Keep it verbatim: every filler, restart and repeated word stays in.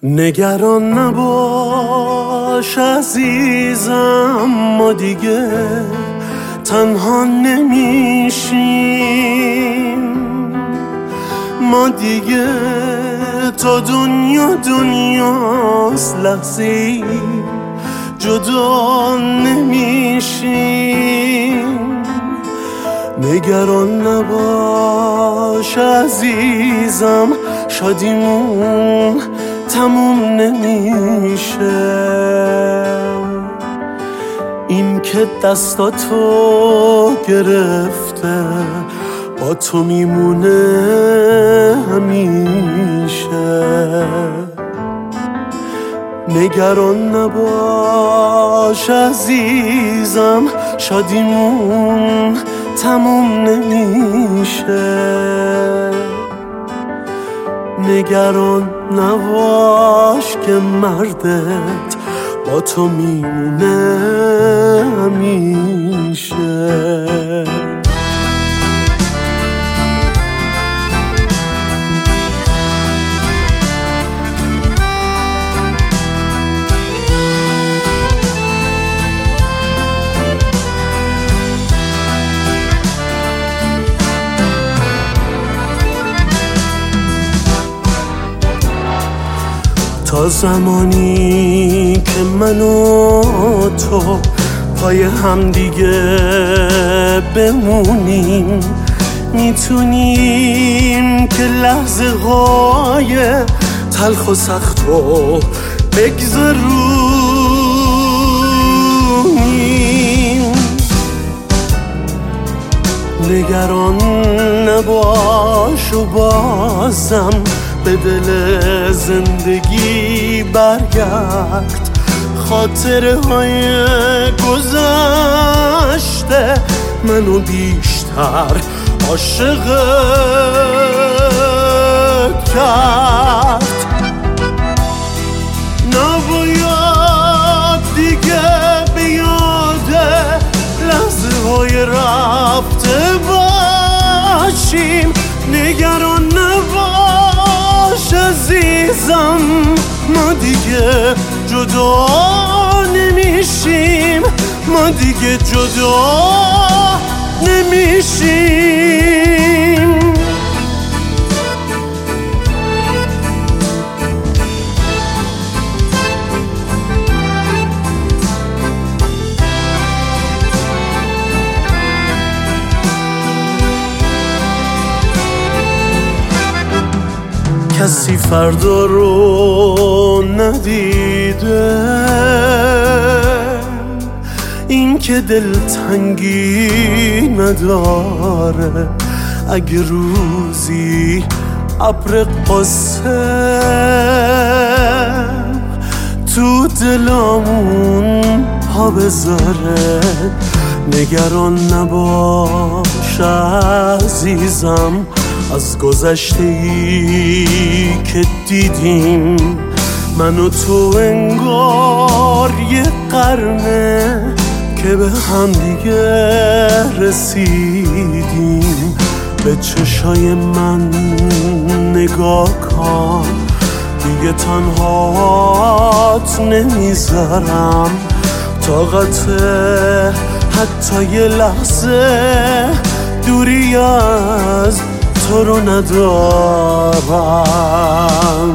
نگران نباش عزیزم، ما دیگه تنها نمیشیم. ما دیگه تا دنیا دنیاست لحظه‌ای جدا نمیشیم. نگران نباش عزیزم، شادیمون تموم نمیشه. این که دستاتو گرفته با تو میمونه همیشه. نگران نباش عزیزم، شادیمون تموم نمیشه. نگران نباش که مردت با تو میمونه همیشه. تا زمانی که من و تو پای هم دیگه بمونیم، میتونیم که لحظه های تلخ و سخت رو بگذرونیم. نگران نباش و بازم به دل زندگی برگرد. خاطره های گذشته منو بیشتر عاشقت کرد. نباید دیگه به یاد لحظه های رفته باشیم. نگران نباش عزیزم، ما دیگه جدا نمیشیم. ما دیگه جدا نمیشیم. کسی فردا رو ندیده، این که دلتنگی نداره. اگه روزی ابر قصه تو دلامون ها بذاره، نگران نباش عزیزم از گذشته‌ای که دیدیم. من و تو انگار یه قرنه که به هم دیگه رسیدیم. به چشای من نگاه کن، دیگه تنهات نمیذارم. طاقت حتی یه لحظه دوری از تو رو ندارم.